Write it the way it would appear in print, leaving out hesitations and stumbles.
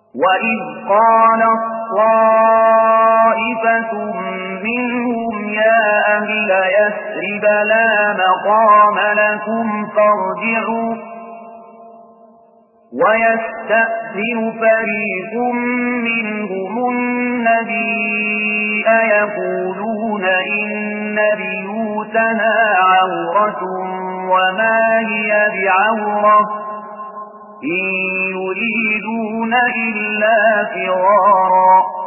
وإذ قالت طائفة منهم يا أهل يثرب لا مقام لكم فارجعوا ويستأذن فريق منهم النبي يقولون إن بيوتنا عورة وما هي بعورة إن يريدون إلا فرارا